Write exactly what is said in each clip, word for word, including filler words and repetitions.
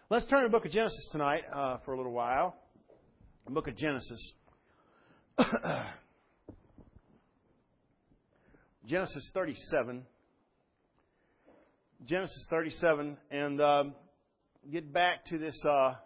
Let's turn to the book of Genesis tonight uh, for a little while. The book of Genesis. Genesis thirty-seven. Genesis thirty-seven. And um, get back to this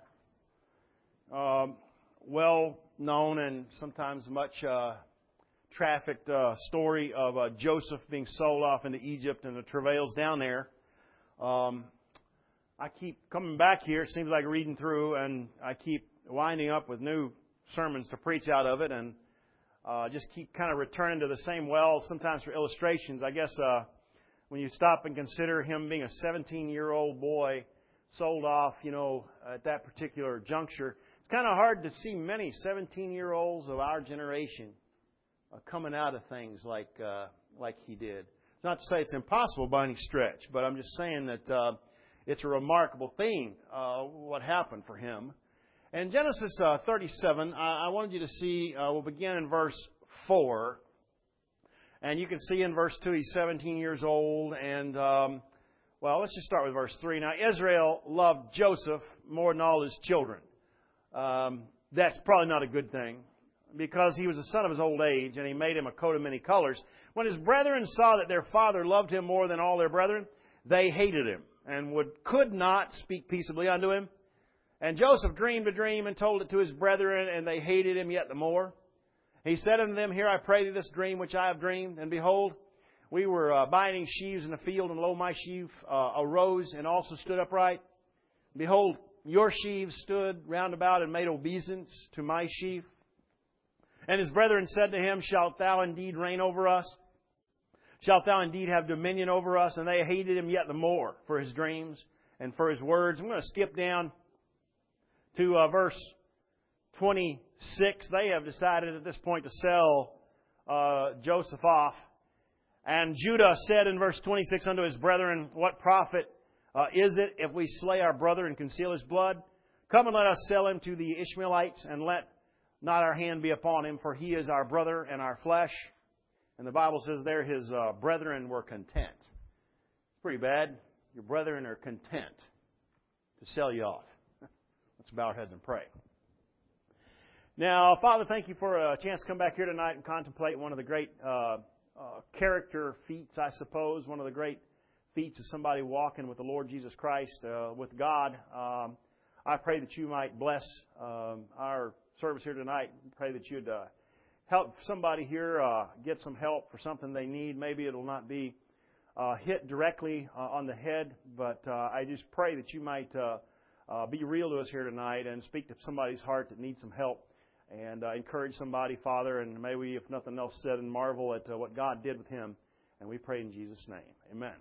uh, uh, well-known and sometimes much uh, trafficked uh, story of uh, Joseph being sold off into Egypt and the travails down there. Um, I keep coming back here, it seems like reading through, and I keep winding up with new sermons to preach out of it, and uh, just keep kind of returning to the same well, sometimes for illustrations. I guess uh, when you stop and consider him being a seventeen-year-old boy sold off, you know, at that particular juncture, it's kind of hard to see many seventeen-year-olds of our generation uh, coming out of things like uh, like he did. It's not to say it's impossible by any stretch, but I'm just saying that uh, it's a remarkable thing, uh, what happened for him. In Genesis uh, thirty-seven, I, I wanted you to see, uh, we'll begin in verse four. And you can see in verse two, he's seventeen years old. And, um, well, let's just start with verse three. Now, Israel loved Joseph more than all his children. Um, that's probably not a good thing, because he was the son of his old age, and he made him a coat of many colors. When his brethren saw that their father loved him more than all their brethren, they hated him, and would could not speak peaceably unto him. And Joseph dreamed a dream and told it to his brethren, and they hated him yet the more. He said unto them, Hear, I pray thee, this dream which I have dreamed. And behold, we were uh, binding sheaves in the field, and lo, my sheaf uh, arose and also stood upright. Behold, your sheaves stood round about and made obeisance to my sheaf. And his brethren said to him, Shalt thou indeed reign over us? Shalt thou indeed have dominion over us? And they hated him yet the more for his dreams and for his words. I'm going to skip down to uh, verse twenty-six. They have decided at this point to sell uh, Joseph off. And Judah said in verse twenty-six unto his brethren, What profit uh, is it if we slay our brother and conceal his blood? Come and let us sell him to the Ishmaelites, and let not our hand be upon him, for he is our brother and our flesh. And the Bible says there his uh, brethren were content. It's pretty bad. Your brethren are content to sell you off. Let's bow our heads and pray. Now, Father, thank you for a chance to come back here tonight and contemplate one of the great uh, uh, character feats, I suppose, one of the great feats of somebody walking with the Lord Jesus Christ, uh, with God. Um, I pray that you might bless um, our service here tonight. I pray that you'd uh, help somebody here uh, get some help for something they need. Maybe it'll not be uh, hit directly uh, on the head, but uh, I just pray that you might uh, uh, be real to us here tonight and speak to somebody's heart that needs some help, and uh, encourage somebody, Father, and may we, if nothing else said, and marvel at uh, what God did with him. And we pray in Jesus' name. Amen.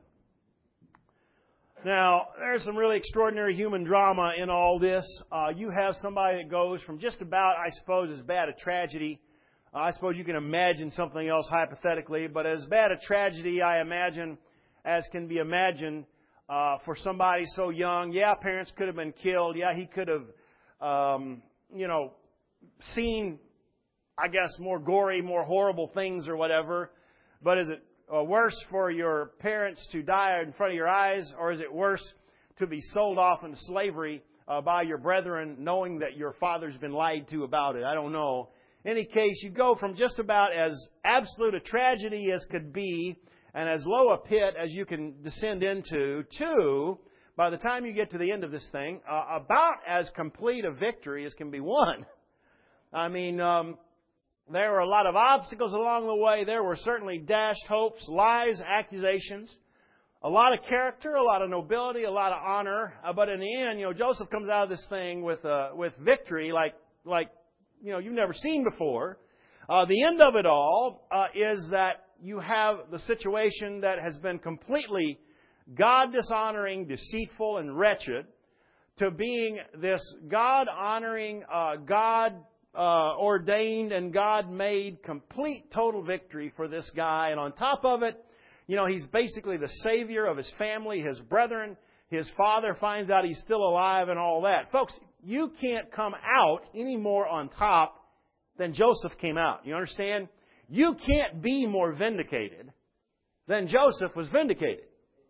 Now, there's some really extraordinary human drama in all this. Uh, you have somebody that goes from just about, I suppose, as bad a tragedy. Uh, I suppose you can imagine something else hypothetically, but as bad a tragedy, I imagine, as can be imagined uh, for somebody so young. Yeah, parents could have been killed. Yeah, he could have, um, you know, seen, I guess, more gory, more horrible things or whatever. But is it uh, worse for your parents to die in front of your eyes, or is it worse to be sold off into slavery uh, by your brethren, knowing that your father's been lied to about it? I don't know. In any case, you go from just about as absolute a tragedy as could be and as low a pit as you can descend into to, by the time you get to the end of this thing, uh, about as complete a victory as can be won. I mean, um, there were a lot of obstacles along the way. There were certainly dashed hopes, lies, accusations, a lot of character, a lot of nobility, a lot of honor. Uh, but in the end, you know, Joseph comes out of this thing with uh, with victory like like you know you've never seen before. Uh, the end of it all uh, is that you have the situation that has been completely God-dishonoring, deceitful, and wretched, to being this God-honoring, uh, God Uh, ordained and God-made complete total victory for this guy. And on top of it, you know, he's basically the savior of his family, his brethren. His father finds out he's still alive and all that. Folks, you can't come out any more on top than Joseph came out. You understand? You can't be more vindicated than Joseph was vindicated.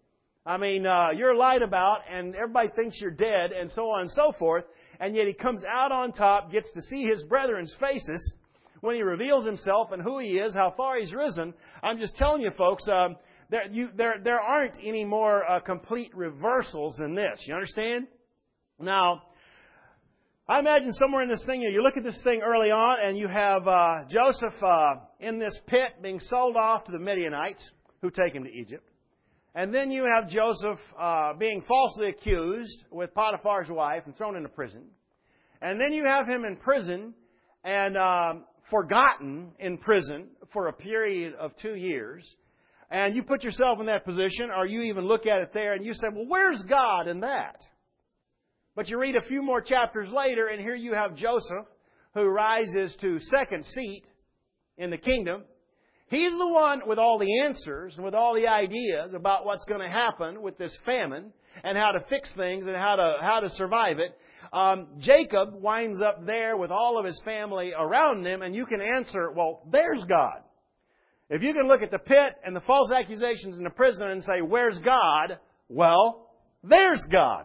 I mean, uh, you're lied about and everybody thinks you're dead and so on and so forth. And yet he comes out on top, gets to see his brethren's faces when he reveals himself and who he is, how far he's risen. I'm just telling you, folks, um, there, you, there, there aren't any more uh, complete reversals than this. You understand? Now, I imagine somewhere in this thing, you look at this thing early on, and you have uh, Joseph uh, in this pit being sold off to the Midianites, who take him to Egypt. And then you have Joseph uh, being falsely accused with Potiphar's wife and thrown into prison. And then you have him in prison and um, forgotten in prison for a period of two years. And you put yourself in that position, or you even look at it there and you say, well, where's God in that? But you read a few more chapters later, and here you have Joseph, who rises to second seat in the kingdom. He's the one with all the answers and with all the ideas about what's going to happen with this famine and how to fix things and how to how to survive it. Um, Jacob winds up there with all of his family around him, and you can answer, well, there's God. If you can look at the pit and the false accusations in the prison and say, where's God? Well, there's God.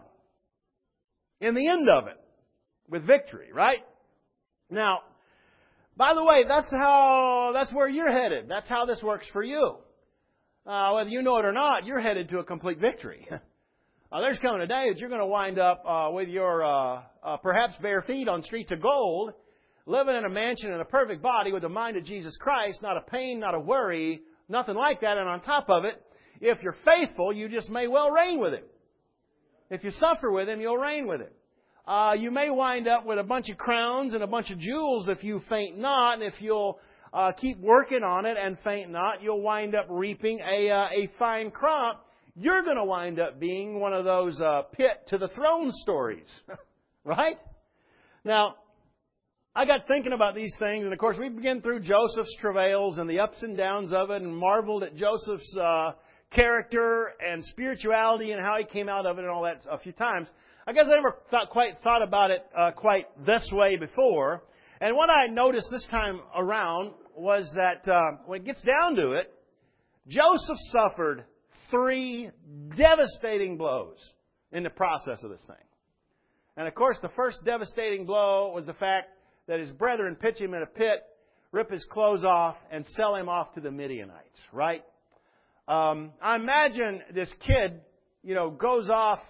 In the end of it, with victory, right? Now, by the way, that's how, that's where you're headed. That's how this works for you. Uh, whether you know it or not, you're headed to a complete victory. uh, there's coming a day that you're going to wind up uh, with your, uh, uh, perhaps bare feet on streets of gold, living in a mansion in a perfect body with the mind of Jesus Christ, not a pain, not a worry, nothing like that. And on top of it, if you're faithful, you just may well reign with Him. If you suffer with Him, you'll reign with Him. Uh, you may wind up with a bunch of crowns and a bunch of jewels if you faint not. And if you'll uh, keep working on it and faint not, you'll wind up reaping a, uh, a fine crop. You're going to wind up being one of those uh, pit to the throne stories. Right? Now, I got thinking about these things. And of course, we begin through Joseph's travails and the ups and downs of it and marveled at Joseph's Uh, character and spirituality and how he came out of it and all that a few times. I guess I never thought, quite thought about it uh, quite this way before. And what I noticed this time around was that uh, when it gets down to it, Joseph suffered three devastating blows in the process of this thing. And of course, the first devastating blow was the fact that his brethren pitch him in a pit, rip his clothes off, and sell him off to the Midianites, right? Um, I imagine this kid, you know, goes off,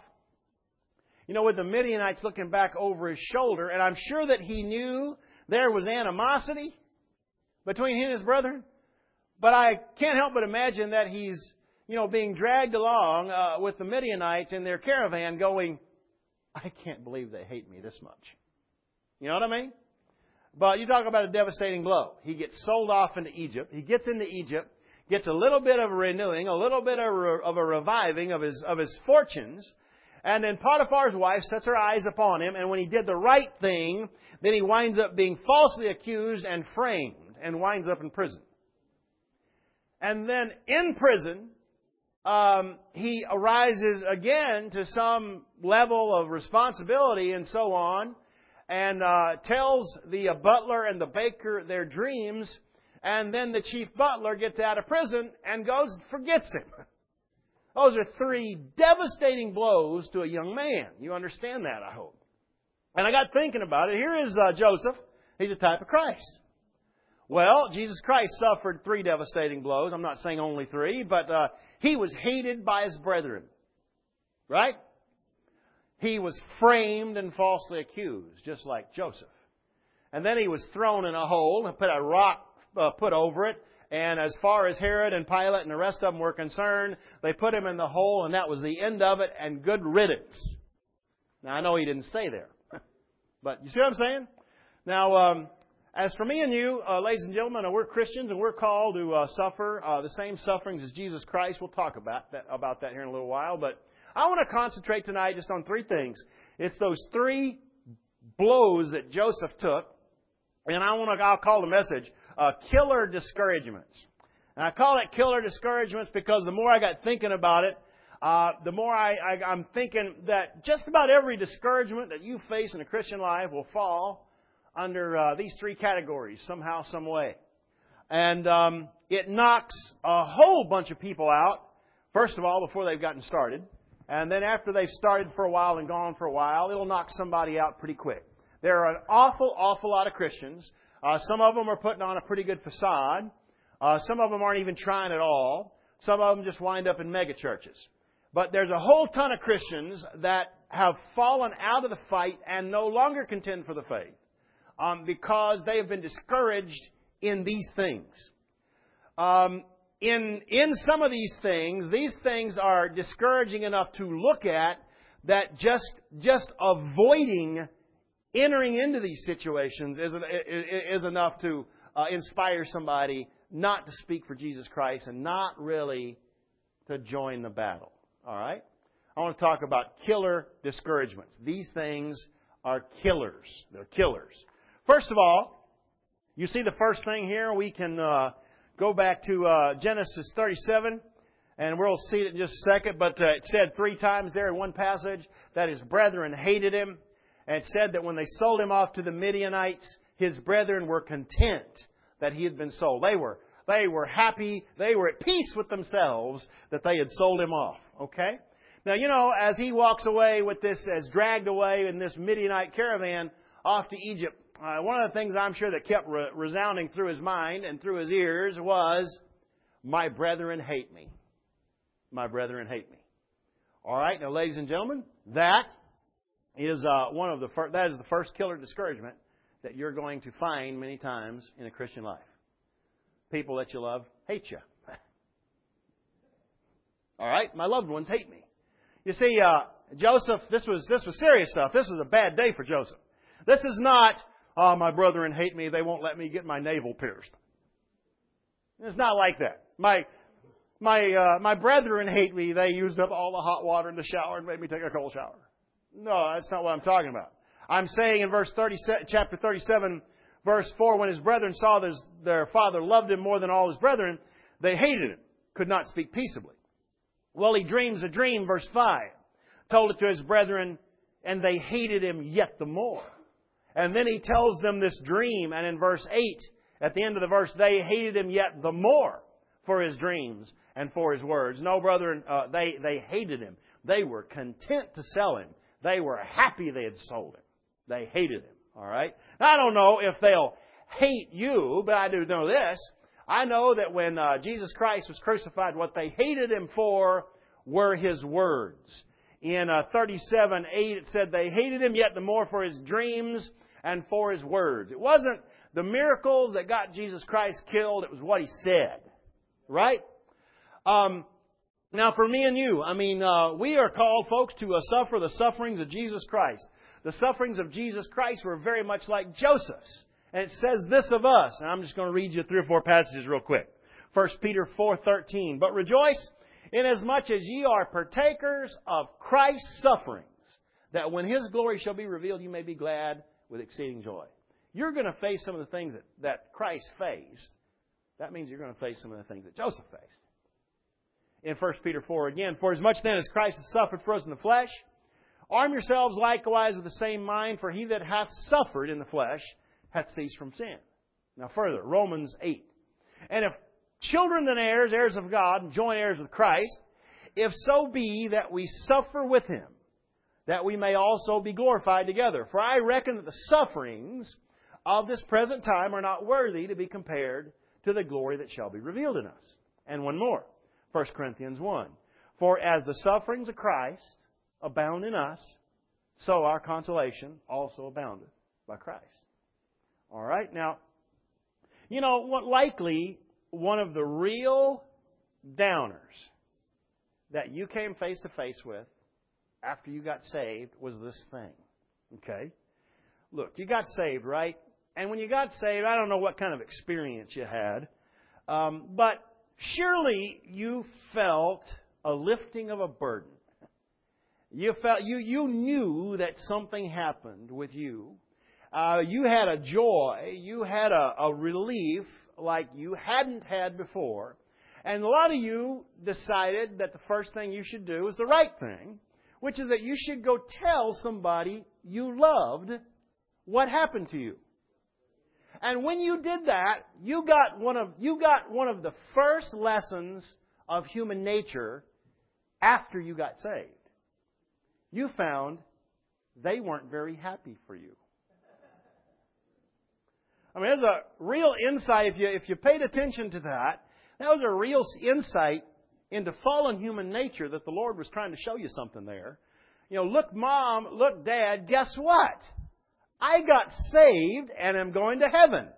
you know, with the Midianites looking back over his shoulder. And I'm sure that he knew there was animosity between he and his brethren. But I can't help but imagine that he's, you know, being dragged along uh, with the Midianites in their caravan going, I can't believe they hate me this much. You know what I mean? But you talk about a devastating blow. He gets sold off into Egypt. He gets into Egypt. Gets a little bit of a renewing, a little bit of a, of a reviving of his of his fortunes. And then Potiphar's wife sets her eyes upon him. And when he did the right thing, then he winds up being falsely accused and framed and winds up in prison. And then in prison, um, he arises again to some level of responsibility and so on. And uh, tells the uh, butler and the baker their dreams. And then the chief butler gets out of prison and goes and forgets him. Those are three devastating blows to a young man. You understand that, I hope. And I got thinking about it. Here is uh, Joseph. He's a type of Christ. Well, Jesus Christ suffered three devastating blows. I'm not saying only three, but uh, He was hated by His brethren. Right? He was framed and falsely accused, just like Joseph. And then He was thrown in a hole and put a rock Uh, put over it. And as far as Herod and Pilate and the rest of them were concerned, they put Him in the hole, and that was the end of it, and good riddance. Now, I know He didn't stay there. But you see what I'm saying? Now, um, as for me and you, uh, ladies and gentlemen, uh, we're Christians, and we're called to uh, suffer uh, the same sufferings as Jesus Christ. We'll talk about that, about that here in a little while. But I want to concentrate tonight just on three things. It's those three blows that Joseph took. And I want to, I'll call the message, Uh, killer discouragements. And I call it killer discouragements because the more I got thinking about it, uh, the more I, I, I'm thinking that just about every discouragement that you face in a Christian life will fall under uh, these three categories somehow, some way. And um, it knocks a whole bunch of people out First of all, before they've gotten started. And then after they've started for a while and gone for a while, it'll knock somebody out pretty quick. There are an awful, awful lot of Christians. Uh, some of them are putting on a pretty good facade. Uh, some of them aren't even trying at all. Some of them just wind up in mega churches. But there's a whole ton of Christians that have fallen out of the fight and no longer contend for the faith um, because they have been discouraged in these things. Um, in in some of these things, these things are discouraging enough to look at that just just avoiding entering into these situations is, is enough to uh, inspire somebody not to speak for Jesus Christ and not really to join the battle. All right? I want to talk about killer discouragements. These things are killers. They're killers. First of all, you see the first thing here. We can uh, go back to uh, Genesis thirty-seven, and we'll see it in just a second. But uh, it said three times there in one passage that his brethren hated him. And it said that when they sold him off to the Midianites, his brethren were content that he had been sold. They were, they were happy. They were at peace with themselves that they had sold him off. Okay? Now, you know, as he walks away with this, as dragged away in this Midianite caravan off to Egypt, uh, one of the things I'm sure that kept re- resounding through his mind and through his ears was, my brethren hate me. My brethren hate me. All right, now, ladies and gentlemen, that is uh, one of the fir- that is the first killer discouragement that you're going to find many times in a Christian life. People that you love hate you. All right, my loved ones hate me. You see, uh, Joseph, this was this was serious stuff. This was a bad day for Joseph. This is not, oh, my brethren hate me. They won't let me get my navel pierced. It's not like that. My my uh, my brethren hate me. They used up all the hot water in the shower and made me take a cold shower. No, that's not what I'm talking about. I'm saying in verse thirty, chapter thirty-seven, verse four, when his brethren saw that their father loved him more than all his brethren, they hated him, could not speak peaceably. Well, he dreams a dream, verse five, told it to his brethren, and they hated him yet the more. And then he tells them this dream, and in verse eight, at the end of the verse, they hated him yet the more for his dreams and for his words. No, brethren, uh, they, they hated him. They were content to sell him. They were happy they had sold him. They hated him. All right? Now, I don't know if they'll hate you, but I do know this. I know that when uh, Jesus Christ was crucified, what they hated him for were his words. In uh, thirty-seven eight, it said they hated him yet the more for his dreams and for his words. It wasn't the miracles that got Jesus Christ killed. It was what he said. Right? Um, now, for me and you, I mean, uh, we are called, folks, to uh, suffer the sufferings of Jesus Christ. The sufferings of Jesus Christ were very much like Joseph's. And it says this of us. And I'm just going to read you three or four passages real quick. First Peter four thirteen. But rejoice inasmuch as ye are partakers of Christ's sufferings, that when His glory shall be revealed, you may be glad with exceeding joy. You're going to face some of the things that, that Christ faced. That means you're going to face some of the things that Joseph faced. In First Peter four again, for as much then as Christ has suffered for us in the flesh, arm yourselves likewise with the same mind, for he that hath suffered in the flesh hath ceased from sin. Now further, Romans eight. And if children then heirs, heirs of God, and joint heirs with Christ, if so be that we suffer with Him, that we may also be glorified together. For I reckon that the sufferings of this present time are not worthy to be compared to the glory that shall be revealed in us. And one more, First Corinthians one. For as the sufferings of Christ abound in us, so our consolation also aboundeth by Christ. All right? Now, you know, what likely one of the real downers that you came face to face with after you got saved was this thing. Okay? Look, you got saved, right? And when you got saved, I don't know what kind of experience you had, um, but surely you felt a lifting of a burden. You felt you you knew that something happened with you. Uh, you had a joy. You had a, a relief like you hadn't had before. And a lot of you decided that the first thing you should do is the right thing, which is that you should go tell somebody you loved what happened to you. And when you did that, you got one of you got one of the first lessons of human nature after you got saved, you found they weren't very happy for you. I mean, there's a real insight, if you, if you paid attention to that, that was a real insight into fallen human nature that the Lord was trying to show you something there. You know, look, Mom, look, Dad, guess what? I got saved and am going to heaven.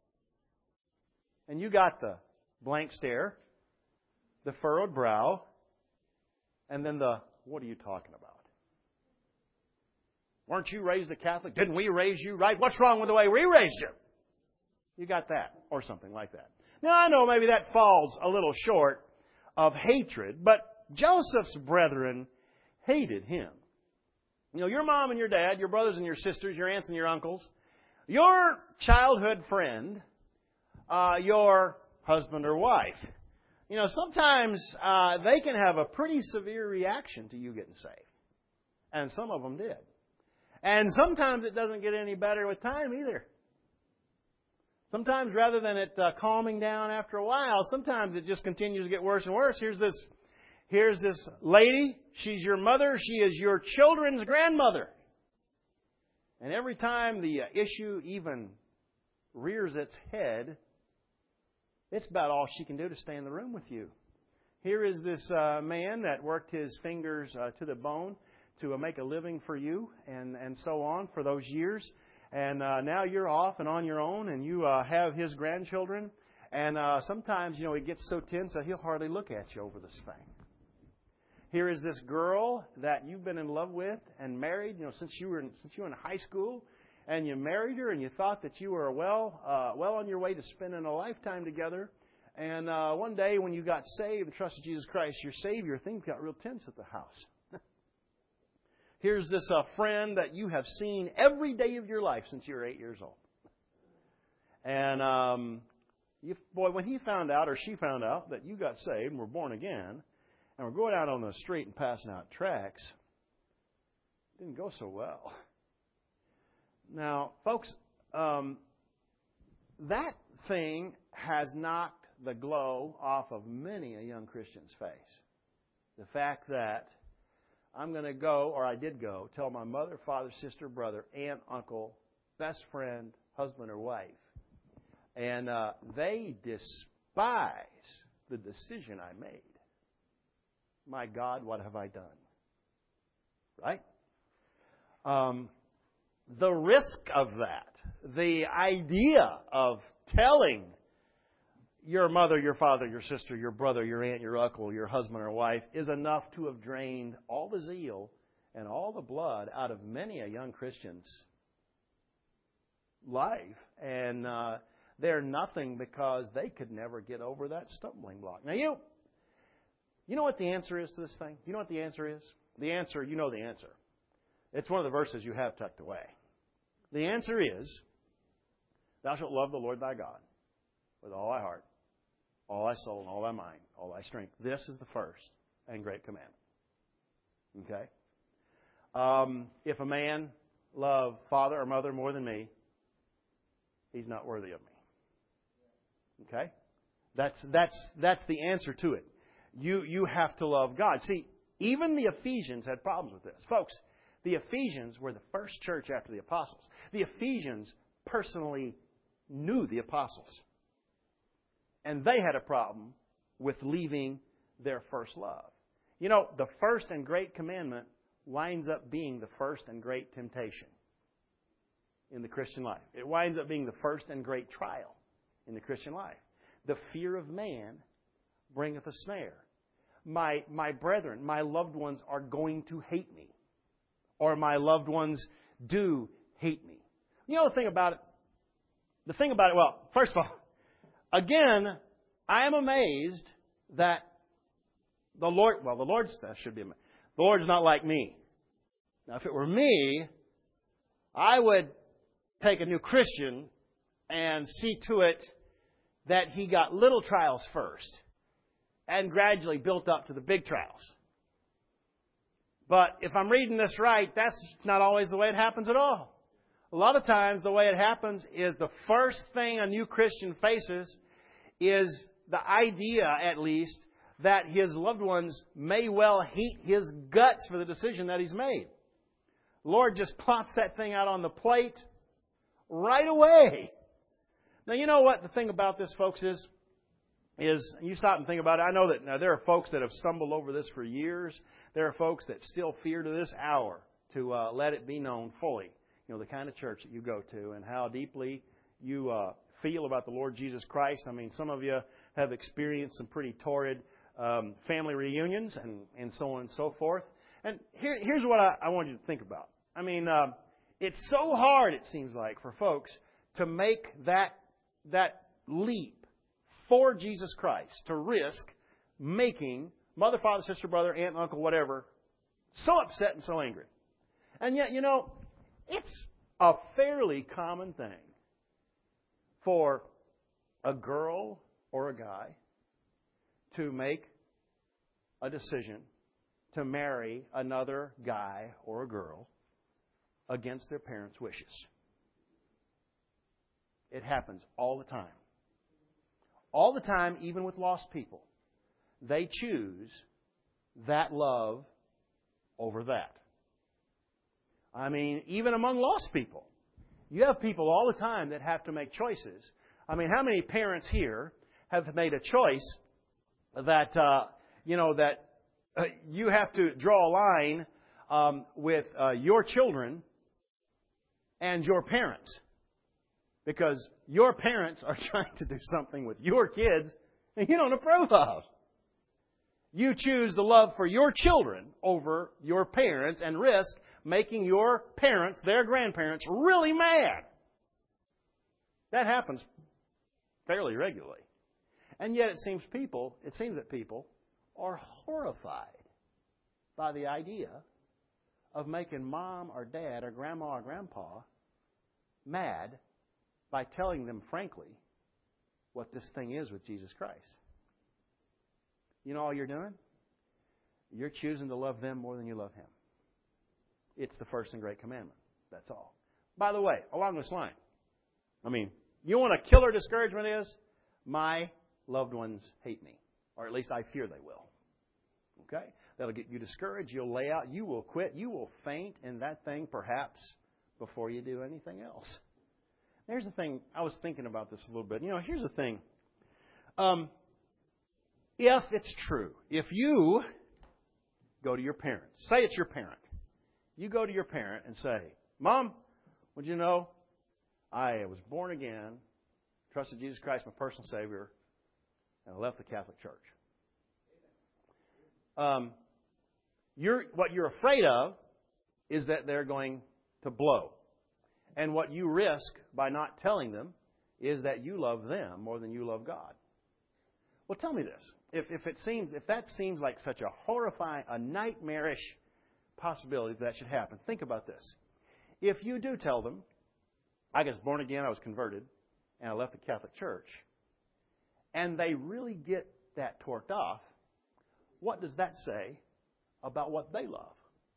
And you got the blank stare, the furrowed brow, and then the, what are you talking about? Weren't you raised a Catholic? Didn't we raise you right? What's wrong with the way we raised you? You got that, or something like that. Now, I know maybe that falls a little short of hatred, but Joseph's brethren hated him. You know, your mom and your dad, your brothers and your sisters, your aunts and your uncles, your childhood friend, uh, your husband or wife. You know, sometimes uh, they can have a pretty severe reaction to you getting saved. And some of them did. And sometimes it doesn't get any better with time either. Sometimes rather than it uh, calming down after a while, sometimes it just continues to get worse and worse. Here's this, here's this lady. She's your mother. She is your children's grandmother. And every time the uh, issue even rears its head, it's about all she can do to stay in the room with you. Here is this uh, man that worked his fingers uh, to the bone to uh, make a living for you and, and so on for those years. And uh, now you're off and on your own, and you uh, have his grandchildren. And uh, sometimes, you know, he gets so tense that he'll hardly look at you over this thing. Here is this girl that you've been in love with and married, you know, since you were in, since you were in high school, and you married her, and you thought that you were well uh, well on your way to spending a lifetime together. And uh, one day, when you got saved and trusted Jesus Christ, your Savior, things got real tense at the house. Here's this uh, friend that you have seen every day of your life since you were eight years old. And, um, you, boy, when he found out or she found out that you got saved and were born again and were going out on the street and passing out tracts, it didn't go so well. Now, folks, um, that thing has knocked the glow off of many a young Christian's face. The fact that I'm going to go, or I did go, tell my mother, father, sister, brother, aunt, uncle, best friend, husband, or wife. And uh, they despise the decision I made. My God, what have I done? Right? Um, the risk of that, the idea of telling your mother, your father, your sister, your brother, your aunt, your uncle, your husband or wife is enough to have drained all the zeal and all the blood out of many a young Christian's life. And uh, they're nothing because they could never get over that stumbling block. Now, you, you know what the answer is to this thing? You know what the answer is? The answer, you know the answer. It's one of the verses you have tucked away. The answer is, thou shalt love the Lord thy God with all thy heart, all thy soul, and all thy mind, all thy strength. This is the first and great commandment. Okay? Um, if a man love father or mother more than me, he's not worthy of me. Okay? That's that's that's the answer to it. You you have to love God. See, even the Ephesians had problems with this. Folks, the Ephesians were the first church after the apostles. The Ephesians personally knew the apostles. And they had a problem with leaving their first love. You know, the first and great commandment winds up being the first and great temptation in the Christian life. It winds up being the first and great trial in the Christian life. The fear of man bringeth a snare. My, my brethren, my loved ones are going to hate me. Or my loved ones do hate me. You know the thing about it? The thing about it, well, first of all, again, I am amazed that the Lord, well, the Lord's, that should be amazed. The Lord's not like me. Now, if it were me, I would take a new Christian and see to it that he got little trials first and gradually built up to the big trials. But if I'm reading this right, that's not always the way it happens at all. A lot of times the way it happens is the first thing a new Christian faces is the idea, at least, that his loved ones may well hate his guts for the decision that he's made. The Lord just plops that thing out on the plate right away. Now, you know what the thing about this, folks, is? Is you stop and think about it. I know that now, there are folks that have stumbled over this for years. There are folks that still fear to this hour to uh, let it be known fully, you know, the kind of church that you go to and how deeply you uh, feel about the Lord Jesus Christ. I mean, some of you have experienced some pretty torrid um, family reunions and, and so on and so forth. And here, here's what I, I want you to think about. I mean, uh, it's so hard, it seems like, for folks to make that that leap for Jesus Christ, to risk making mother, father, sister, brother, aunt, uncle, whatever, so upset and so angry. And yet, you know, it's a fairly common thing for a girl or a guy to make a decision to marry another guy or a girl against their parents' wishes. It happens all the time. All the time, even with lost people. They choose that love over that. I mean, even among lost people. You have people all the time that have to make choices. I mean, how many parents here have made a choice that, uh, you know, that uh, you have to draw a line um, with uh, your children and your parents? Because your parents are trying to do something with your kids that you don't approve of. You choose the love for your children over your parents and risk making your parents, their grandparents, really mad. That happens fairly regularly. And yet it seems people, it seems that people are horrified by the idea of making mom or dad or grandma or grandpa mad by telling them frankly what this thing is with Jesus Christ. You know all you're doing? You're choosing to love them more than you love Him. It's the first and great commandment. That's all. By the way, along this line, I mean, you know what a killer discouragement is? My loved ones hate me. Or at least I fear they will. Okay? That'll get you discouraged. You'll lay out. You will quit. You will faint in that thing perhaps before you do anything else. Here's the thing. I was thinking about this a little bit. You know, here's the thing. Um, if it's true, if you go to your parent, say it's your parent, you go to your parent and say, Mom, would you know, I was born again, trusted Jesus Christ, my personal Savior, and I left the Catholic Church. Um, you're, what you're afraid of is that they're going to blow. And what you risk by not telling them is that you love them more than you love God. Well, tell me this. If, if it seems, if that seems like such a horrifying, a nightmarish possibility that, that should happen, think about this. If you do tell them, I was born again, I was converted, and I left the Catholic Church, and they really get that torqued off, what does that say about what they love?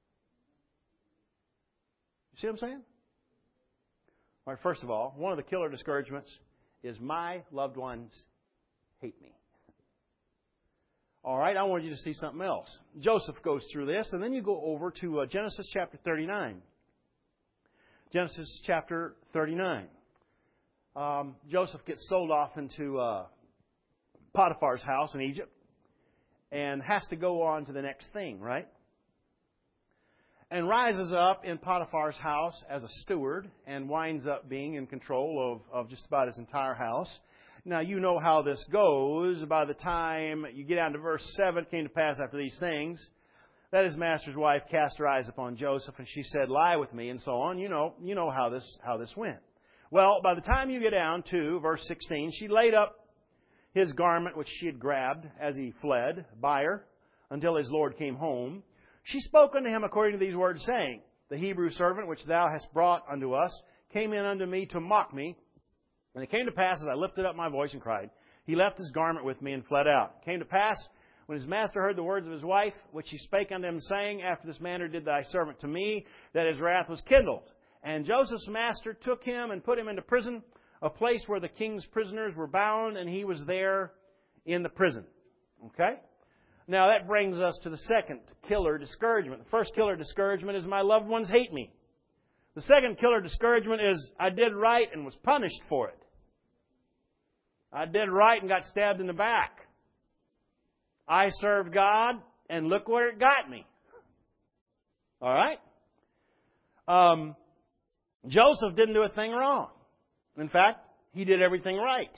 You see what I'm saying? All right, first of all, one of the killer discouragements is my loved ones hate me. All right, I want you to see something else. Joseph goes through this, and then you go over to uh, Genesis chapter thirty-nine. Genesis chapter thirty-nine. Um, Joseph gets sold off into uh, Potiphar's house in Egypt and has to go on to the next thing, right? And rises up in Potiphar's house as a steward and winds up being in control of, of just about his entire house. Now, you know how this goes. By the time you get down to verse seven, it came to pass after these things that his master's wife cast her eyes upon Joseph, and she said, lie with me, and so on. You know, you know how this, how this went. Well, by the time you get down to verse sixteen, she laid up his garment which she had grabbed as he fled by her until his Lord came home. She spoke unto him according to these words, saying, the Hebrew servant which thou hast brought unto us came in unto me to mock me. And it came to pass, as I lifted up my voice and cried, he left his garment with me and fled out. It came to pass, when his master heard the words of his wife, which she spake unto him, saying, after this manner did thy servant to me, that his wrath was kindled. And Joseph's master took him and put him into prison, a place where the king's prisoners were bound, and he was there in the prison. Okay? Now that brings us to the second killer discouragement. The first killer discouragement is my loved ones hate me. The second killer discouragement is I did right and was punished for it. I did right and got stabbed in the back. I served God and look where it got me. All right? Um, Joseph didn't do a thing wrong. In fact, he did everything right.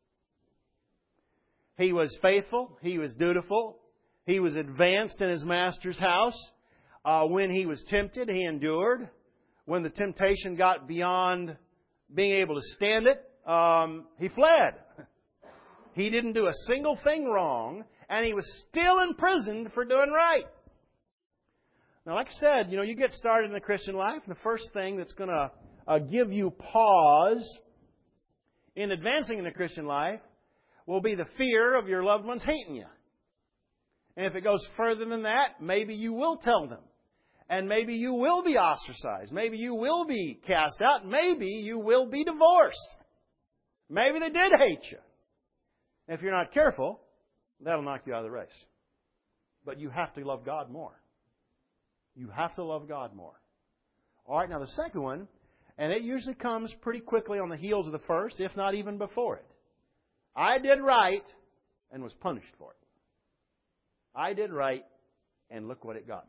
He was faithful. He was dutiful. He was advanced in his master's house. Uh, when he was tempted, he endured. When the temptation got beyond being able to stand it, um, he fled. He didn't do a single thing wrong, and he was still imprisoned for doing right. Now, like I said, you know, you get started in the Christian life, and the first thing that's going to uh, give you pause in advancing in the Christian life will be the fear of your loved ones hating you. And if it goes further than that, maybe you will tell them. And maybe you will be ostracized. Maybe you will be cast out. Maybe you will be divorced. Maybe they did hate you. If you're not careful, that'll knock you out of the race. But you have to love God more. You have to love God more. All right, now the second one, and it usually comes pretty quickly on the heels of the first, if not even before it. I did right and was punished for it. I did right, and look what it got me.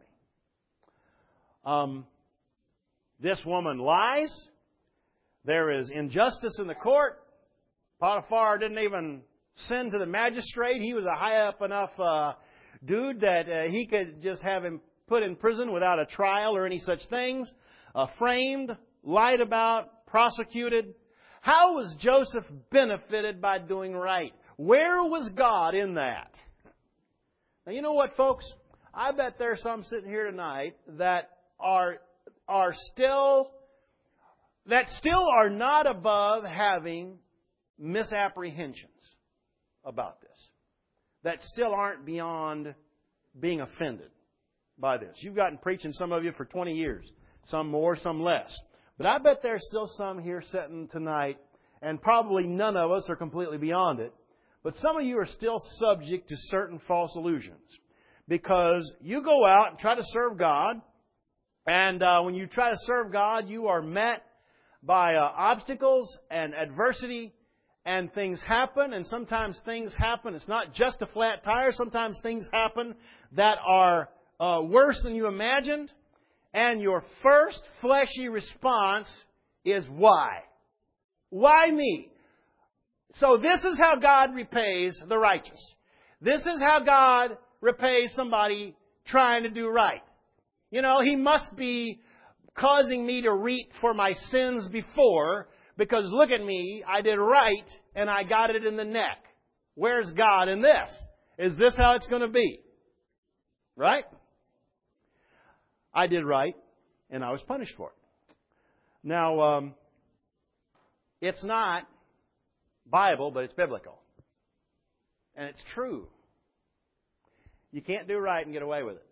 Um, this woman lies. There is injustice in the court. Potiphar didn't even send to the magistrate. He was a high up enough uh, dude that uh, he could just have him put in prison without a trial or any such things. Uh, framed, lied about, prosecuted. How was Joseph benefited by doing right? Where was God in that? Now, you know what, folks? I bet there are some sitting here tonight that are are still that still are not above having misapprehensions about this. That still aren't beyond being offended by this. You've gotten preaching, some of you, for twenty years. Some more, some less. But I bet there's still some here sitting tonight, and probably none of us are completely beyond it. But some of you are still subject to certain false illusions. Because you go out and try to serve God, and uh, when you try to serve God, you are met by uh, obstacles and adversity, and things happen, and sometimes things happen. It's not just a flat tire. Sometimes things happen that are uh, worse than you imagined, and your first fleshy response is why? Why me? So this is how God repays the righteous. This is how God repays somebody trying to do right. You know, He must be causing me to reap for my sins before, because look at me, I did right and I got it in the neck. Where's God in this? Is this how it's going to be? Right? I did right and I was punished for it. Now, um, it's not Bible, but it's biblical. And it's true. You can't do right and get away with it.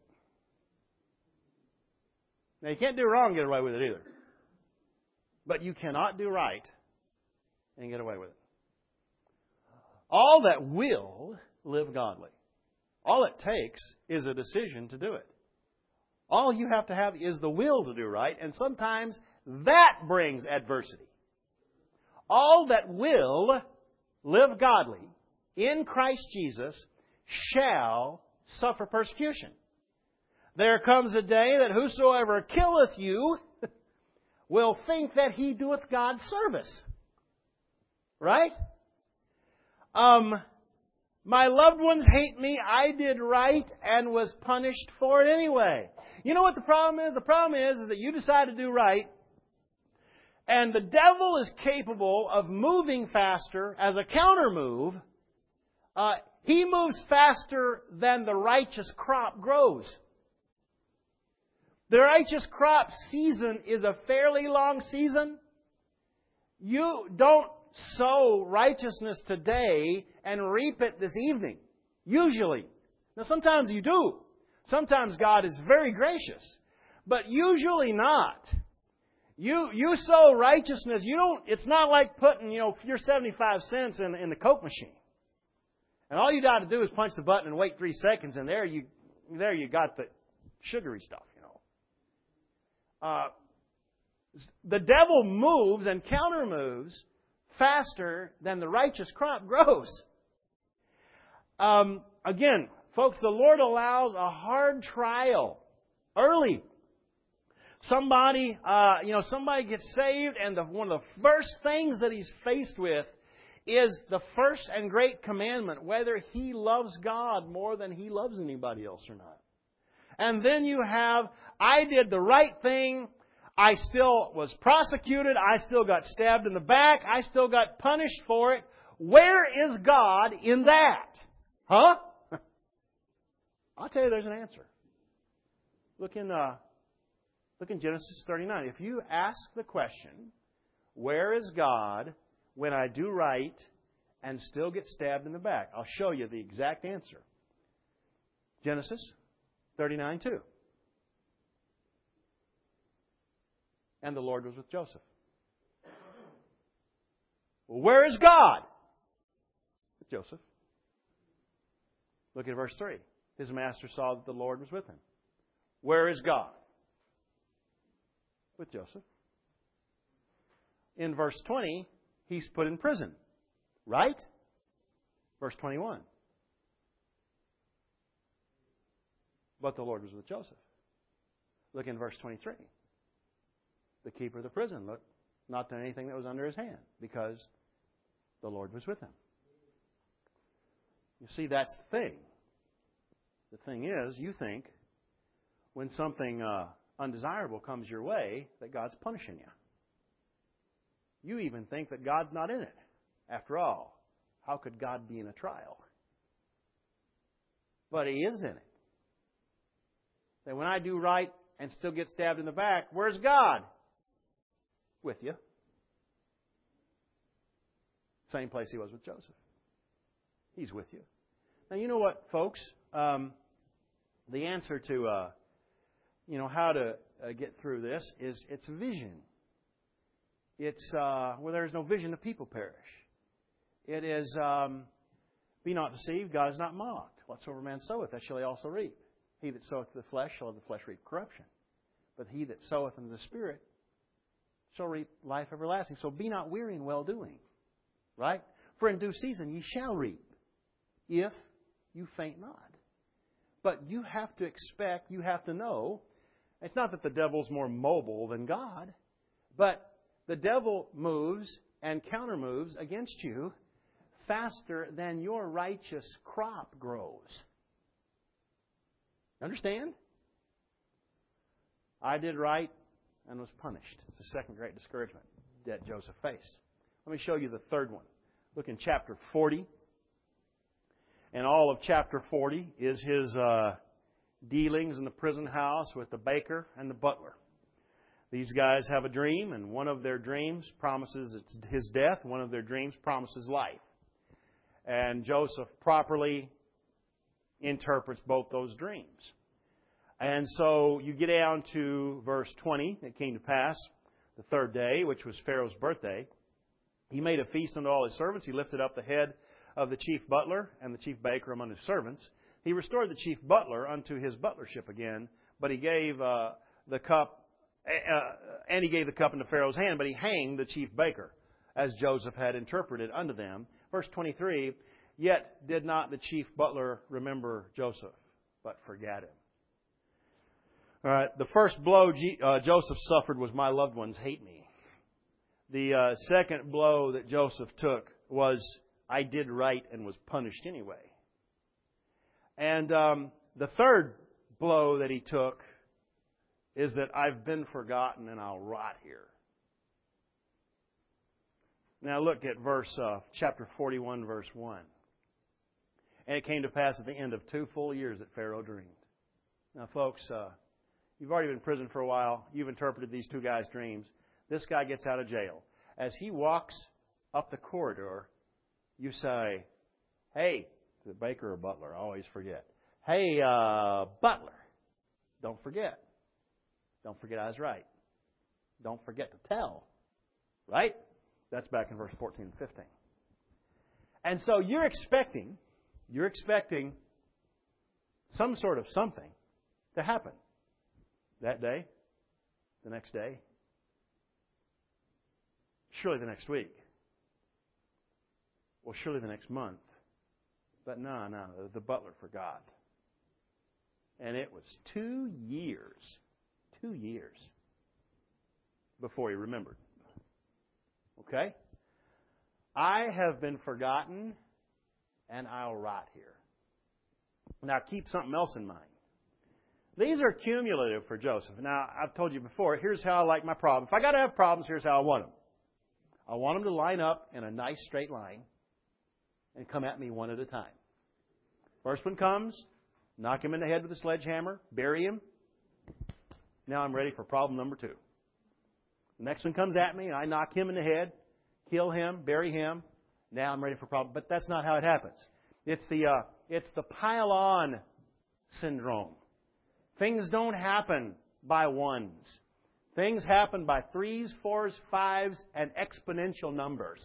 Now, you can't do wrong and get away with it either. But you cannot do right and get away with it. All that will live godly. All it takes is a decision to do it. All you have to have is the will to do right, and sometimes that brings adversity. All that will live godly in Christ Jesus shall suffer persecution. There comes a day that whosoever killeth you will think that he doeth God's service. Right? Um, my loved ones hate me. I did right and was punished for it anyway. You know what the problem is? The problem is, is that you decide to do right, and the devil is capable of moving faster as a counter move. Uh, he moves faster than the righteous crop grows. The righteous crop season is a fairly long season. You don't sow righteousness today and reap it this evening. Usually. Now sometimes you do. Sometimes God is very gracious. But usually not. You you sow righteousness. You don't. It's not like putting, you know, your seventy-five cents in, in the Coke machine And all you got to do is punch the button and wait three seconds, and there you, there you got the sugary stuff, you know. Uh, the devil moves and counter moves faster than the righteous crop grows. Um, again, folks, the Lord allows a hard trial early. Somebody, uh, you know, somebody gets saved, and the, one of the first things that he's faced with is the first and great commandment, whether he loves God more than he loves anybody else or not. And then you have, I did the right thing. I still was prosecuted. I still got stabbed in the back. I still got punished for it. Where is God in that? Huh? I'll tell you there's an answer. Look in, uh, look in Genesis thirty-nine. If you ask the question, where is God when I do right and still get stabbed in the back? I'll show you the exact answer. Genesis thirty-nine two. And the Lord was with Joseph. Well, where is God? With Joseph. Look at verse three. His master saw that the Lord was with him. Where is God? With Joseph. In verse twenty, he's put in prison. Right? Verse twenty-one. But the Lord was with Joseph. Look in verse twenty-three. The keeper of the prison looked not to anything that was under his hand, because the Lord was with him. You see, that's the thing. The thing is, you think when something uh, undesirable comes your way that God's punishing you. You even think that God's not in it. After all, how could God be in a trial? But He is in it. That when I do right and still get stabbed in the back, where's God? With you. Same place He was with Joseph. He's with you. Now, you know what, folks? Um, the answer to, uh, you know, how to uh, get through this is it's vision. It's, uh, where there is no vision, the people perish. It is, um, be not deceived, God is not mocked. Whatsoever man soweth, that shall he also reap. He that soweth to the flesh shall of the flesh reap corruption. But he that soweth unto the Spirit shall reap life everlasting. So be not weary in well-doing. Right? For in due season ye shall reap, if you faint not. But you have to expect, you have to know, it's not that the devil's more mobile than God, but the devil moves and counter-moves against you faster than your righteous crop grows. Understand? I did right and was punished. It's the second great discouragement that Joseph faced. Let me show you the third one. Look in chapter forty. And all of chapter forty is his uh, dealings in the prison house with the baker and the butler. These guys have a dream, and one of their dreams promises it's his death. One of their dreams promises life. And Joseph properly interprets both those dreams. And so you get down to verse twenty. It came to pass the third day, which was Pharaoh's birthday. He made a feast unto all his servants. He lifted up the head of the chief butler and the chief baker among his servants. He restored the chief butler unto his butlership again, but he gave uh, the cup, uh, and he gave the cup into Pharaoh's hand, but he hanged the chief baker, as Joseph had interpreted unto them. Verse twenty-three, yet did not the chief butler remember Joseph, but forgat him. All right, the first blow G, uh, Joseph suffered was my loved ones hate me. The uh, second blow that Joseph took was I did right and was punished anyway. And um, the third blow that he took is that I've been forgotten and I'll rot here. Now look at verse uh, chapter forty-one, verse one. And it came to pass at the end of two full years that Pharaoh dreamed. Now, folks, uh, you've already been in prison for a while. You've interpreted these two guys' dreams. This guy gets out of jail. As he walks up the corridor, you say, hey, to the baker or butler, I always forget. Hey, uh, butler, don't forget. Don't forget I was right. Don't forget to tell. Right? That's back in verse fourteen and fifteen. And so you're expecting You're expecting some sort of something to happen that day, the next day, surely the next week, well, surely the next month. But no, no, the butler forgot. And it was two years, two years before he remembered. Okay? I have been forgotten, and I'll rot here. Now, keep something else in mind. These are cumulative for Joseph. Now, I've told you before, here's how I like my problem. If I got to have problems, here's how I want them. I want them to line up in a nice straight line and come at me one at a time. First one comes, knock him in the head with a sledgehammer, bury him. Now I'm ready for problem number two. The next one comes at me, and I knock him in the head, kill him, bury him. Now I'm ready for problem. But that's not how it happens. It's the uh, it's the pile-on syndrome. Things don't happen by ones. Things happen by threes, fours, fives, and exponential numbers.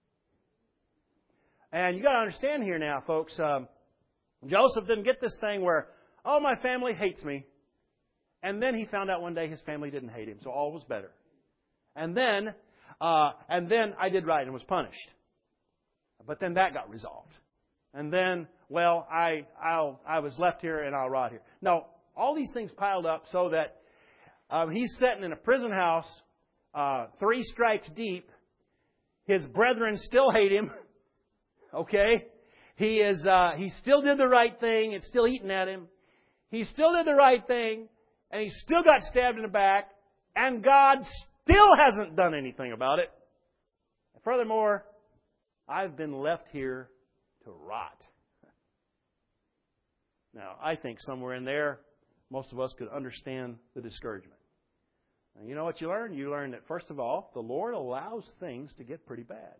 And you got to understand here now, folks. Um, Joseph didn't get this thing where, oh, my family hates me. And then he found out one day his family didn't hate him, so all was better. And then, uh, and then I did right and was punished. But then that got resolved. And then, well, I, I'll, I was left here and I'll rot here. No, all these things piled up so that um, he's sitting in a prison house, uh, three strikes deep. His brethren still hate him. Okay, he is. Uh, he still did the right thing. It's still eating at him. He still did the right thing, and he still got stabbed in the back. And God still hasn't done anything about it. Furthermore, I've been left here to rot. Now, I think somewhere in there, most of us could understand the discouragement. Now, you know what you learn? You learn that, first of all, the Lord allows things to get pretty bad.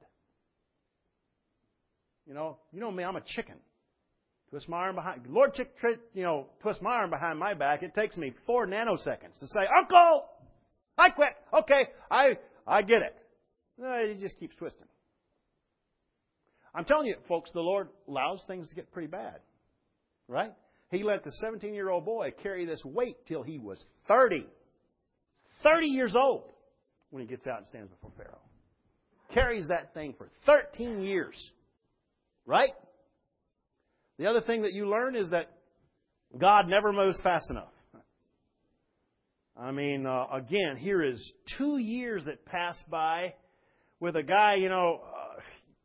You know, you know me, I'm a chicken. Twist my arm behind, Lord, chick, tri, you know, twist my arm behind my back. It takes me four nanoseconds to say, Uncle, I quit. Okay, I I get it. No, he just keeps twisting. I'm telling you, folks, the Lord allows things to get pretty bad. Right? He let the seventeen-year-old boy carry this weight till he was thirty. thirty years old when he gets out and stands before Pharaoh. Carries that thing for thirteen years. Right? The other thing that you learn is that God never moves fast enough. I mean, uh, again, here is two years that pass by with a guy, you know, uh,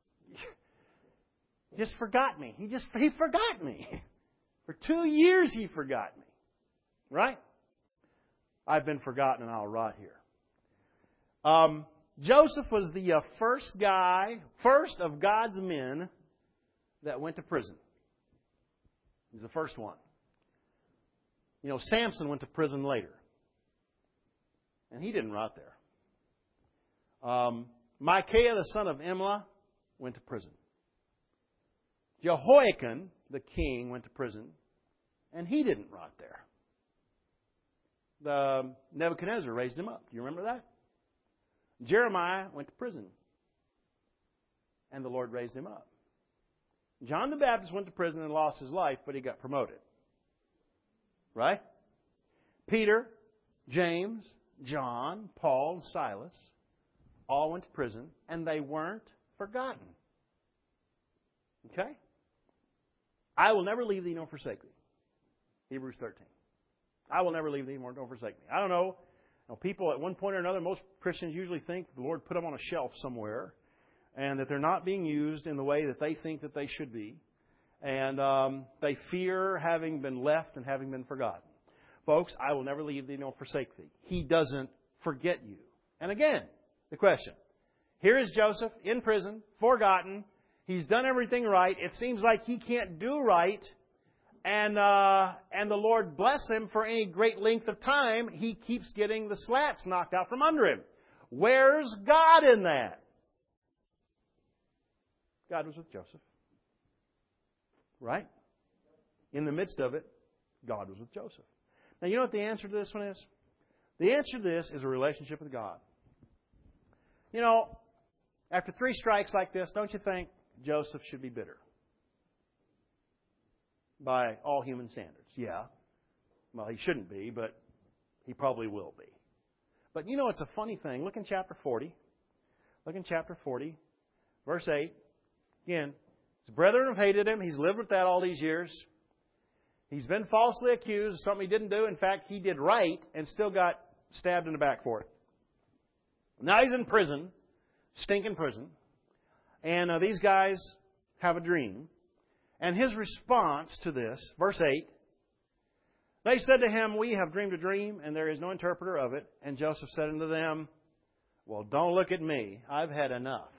just forgot me. He just he forgot me. For two years he forgot me. Right? I've been forgotten and I'll rot here. Um, Joseph was the uh, first guy, first of God's men that went to prison. He's the first one. You know, Samson went to prison later. And he didn't rot there. Um, Micaiah, the son of Imlah, went to prison. Jehoiakim, the king, went to prison. And he didn't rot there. The Nebuchadnezzar raised him up. Do you remember that? Jeremiah went to prison. And the Lord raised him up. John the Baptist went to prison and lost his life, but he got promoted. Right? Peter, James, John, Paul, and Silas all went to prison, and they weren't forgotten. Okay? I will never leave thee nor forsake thee. Hebrews thirteen. I will never leave thee nor forsake me. I don't know. You know, people at one point or another, most Christians usually think the Lord put them on a shelf somewhere, and that they're not being used in the way that they think that they should be. And um, they fear having been left and having been forgotten. Folks, I will never leave thee nor forsake thee. He doesn't forget you. And again, the question. Here is Joseph in prison, forgotten. He's done everything right. It seems like he can't do right. And uh, and the Lord bless him for any great length of time. He keeps getting the slats knocked out from under him. Where's God in that? God was with Joseph. Right? In the midst of it, God was with Joseph. Now, you know what the answer to this one is? The answer to this is a relationship with God. You know, after three strikes like this, don't you think Joseph should be bitter? by all human standards. Yeah. Well, he shouldn't be, but he probably will be. But you know, it's a funny thing. Look in chapter forty. Look in chapter forty, verse eight. Again, his brethren have hated him. He's lived with that all these years. He's been falsely accused of something he didn't do. In fact, he did right and still got stabbed in the back for it. Now he's in prison, stinking prison. And uh, these guys have a dream. And his response to this, verse eight, they said to him, we have dreamed a dream, and there is no interpreter of it. And Joseph said unto them, well, don't look at me. I've had enough.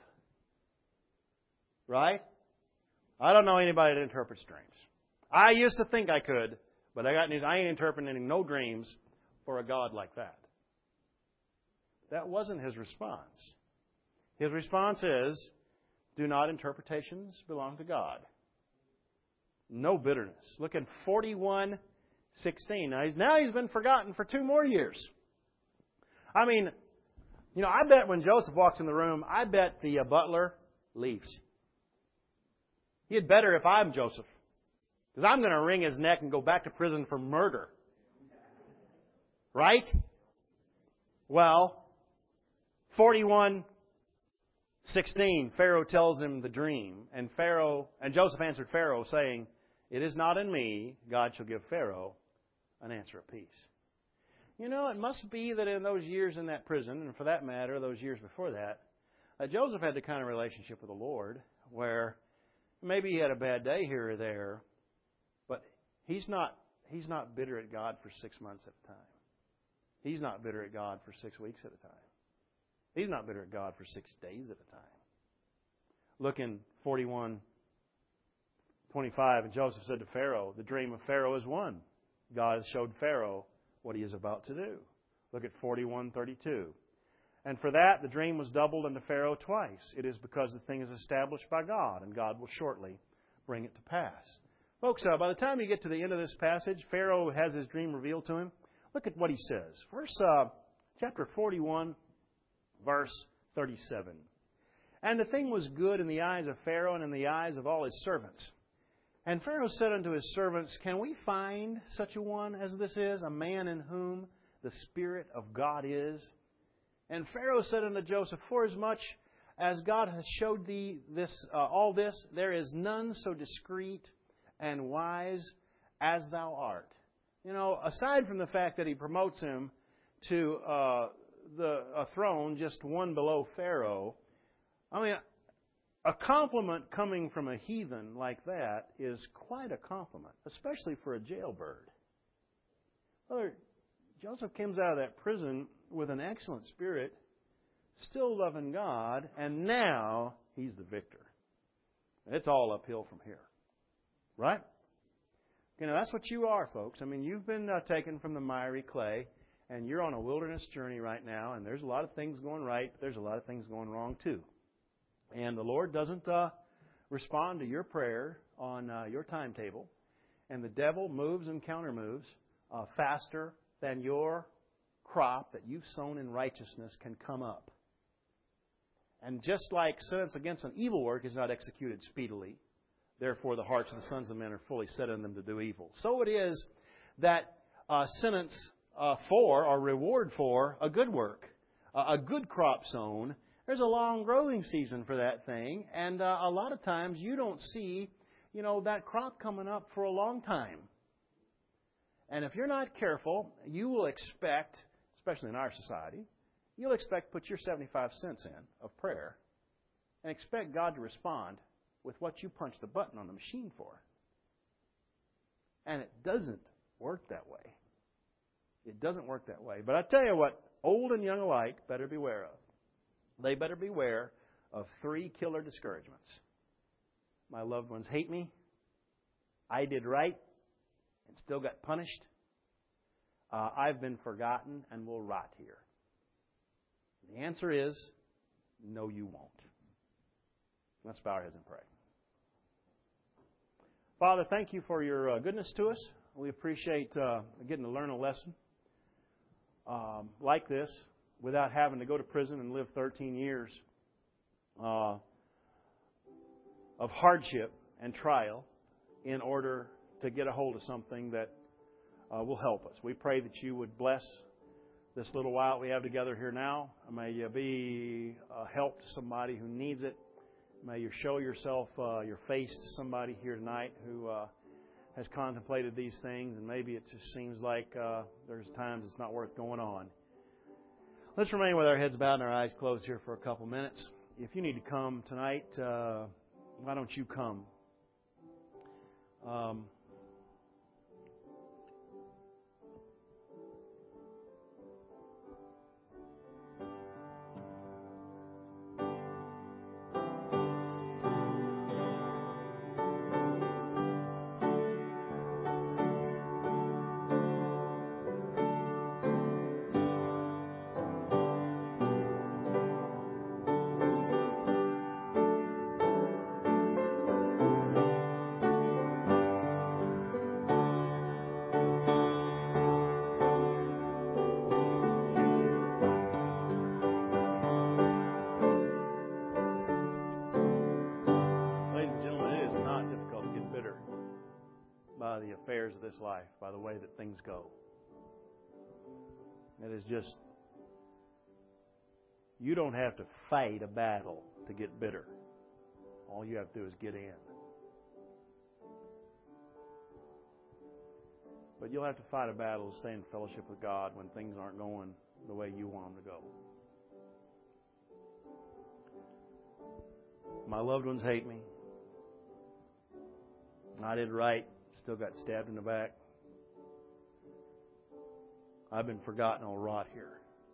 Right? I don't know anybody that interprets dreams. I used to think I could, but I got news. I ain't interpreting no dreams for a God like that. That wasn't his response. His response is, do not interpretations belong to God? No bitterness. Look at forty-one sixteen. Now he's, now he's been forgotten for two more years. I mean, you know, I bet when Joseph walks in the room, I bet the uh, butler leaves. He'd better if I'm Joseph. Because I'm going to wring his neck and go back to prison for murder. Right? Well, forty-one sixteen, Pharaoh tells him the dream. And Pharaoh and Joseph answered Pharaoh, saying, it is not in me. God shall give Pharaoh an answer of peace. You know, it must be that in those years in that prison, and for that matter, those years before that, uh, Joseph had the kind of relationship with the Lord where maybe he had a bad day here or there, but he's not he's not bitter at God for six months at a time. He's not bitter at God for six weeks at a time. He's not bitter at God for six days at a time. Look in forty-one twenty-five, and Joseph said to Pharaoh, the dream of Pharaoh is one. God has showed Pharaoh what he is about to do. Look at forty-one thirty-two. And for that, the dream was doubled unto Pharaoh twice. It is because the thing is established by God, and God will shortly bring it to pass. Folks, uh, by the time you get to the end of this passage, Pharaoh has his dream revealed to him. Look at what he says. Verse, uh, chapter forty-one, verse thirty-seven. And the thing was good in the eyes of Pharaoh and in the eyes of all his servants. And Pharaoh said unto his servants, can we find such a one as this is, a man in whom the Spirit of God is? And Pharaoh said unto Joseph, forasmuch as God hath showed thee this, uh, all this, there is none so discreet and wise as thou art. You know, aside from the fact that he promotes him to uh, the a throne just one below Pharaoh, I mean, a compliment coming from a heathen like that is quite a compliment, especially for a jailbird. Well, Joseph comes out of that prison with an excellent spirit, still loving God, and now he's the victor. It's all uphill from here. Right? You know, that's what you are, folks. I mean, you've been uh, taken from the miry clay, and you're on a wilderness journey right now, and there's a lot of things going right, but there's a lot of things going wrong too. And the Lord doesn't uh, respond to your prayer on uh, your timetable. And the devil moves and counter-moves uh, faster than your crop that you've sown in righteousness can come up. And just like sentence against an evil work is not executed speedily, therefore the hearts of the sons of men are fully set on them to do evil. So it is that uh, sentence uh, for, or reward for, a good work, uh, a good crop sown. There's a long growing season for that thing, and uh, a lot of times you don't see, you know, that crop coming up for a long time. And if you're not careful, you will expect, especially in our society, you'll expect to put your seventy-five cents in of prayer and expect God to respond with what you punch the button on the machine for. And it doesn't work that way. It doesn't work that way. But I tell you what, old and young alike better beware of. They better beware of three killer discouragements. My loved ones hate me. I did right and still got punished. Uh, I've been forgotten and will rot here. The answer is, no, you won't. Let's bow our heads and pray. Father, thank you for your uh, goodness to us. We appreciate uh, getting to learn a lesson um, like this without having to go to prison and live thirteen years uh, of hardship and trial in order to get a hold of something that uh, will help us. We pray that you would bless this little while we have together here now. May you be a help to somebody who needs it. May you show yourself, uh, your face to somebody here tonight who uh, has contemplated these things, and maybe it just seems like uh, there's times it's not worth going on. Let's remain with our heads bowed and our eyes closed here for a couple minutes. If you need to come tonight, uh, why don't you come? Um, by the affairs of this life, by the way that things go. It is just, you don't have to fight a battle to get bitter. All you have to do is get in. But you'll have to fight a battle to stay in fellowship with God when things aren't going the way you want them to go. My loved ones hate me. I did right. Still got stabbed in the back. I've been forgotten. I'll rot here.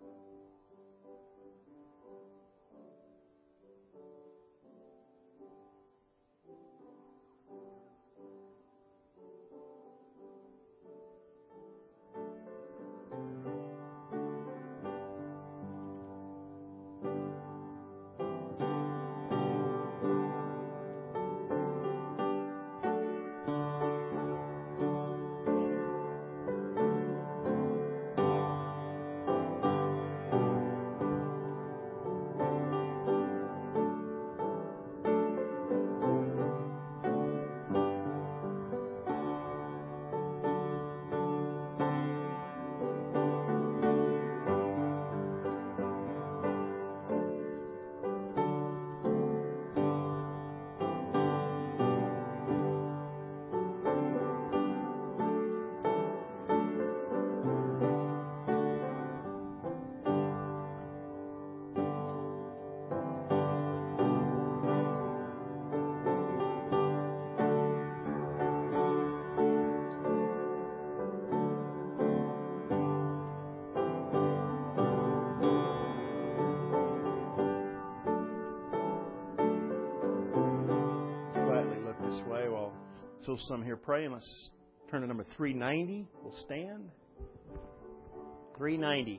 So some here praying. Let's turn to number three ninety. We'll stand. three ninety.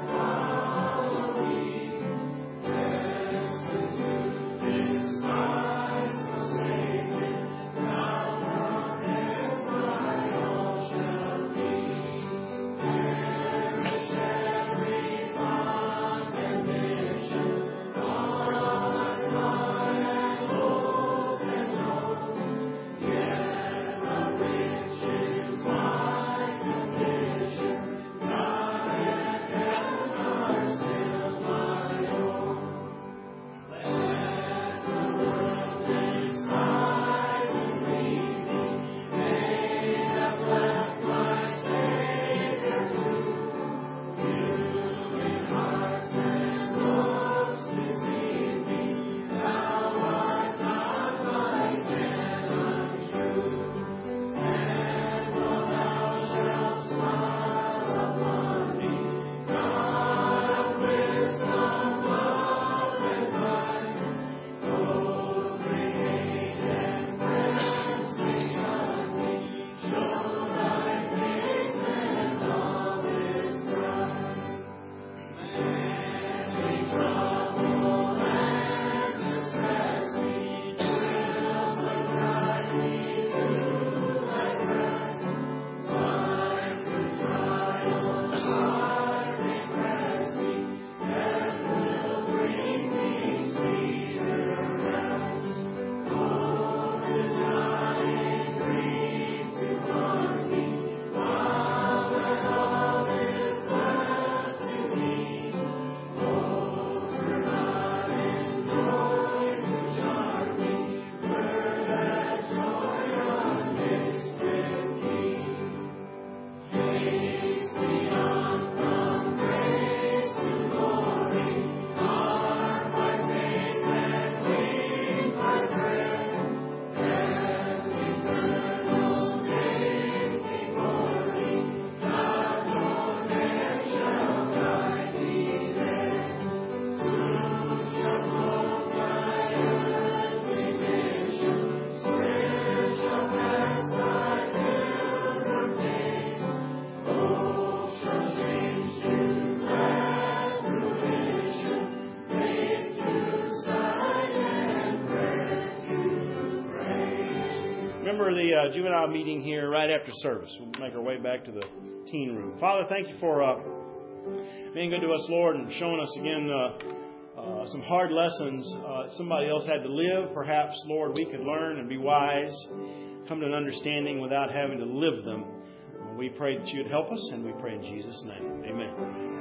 This for the uh, juvenile meeting here right after service. We'll make our way back to the teen room. Father, thank you for uh, being good to us, Lord, and showing us again uh, uh, some hard lessons uh, somebody else had to live. Perhaps, Lord, we could learn and be wise, come to an understanding without having to live them. We pray that you would help us, and we pray in Jesus' name. Amen.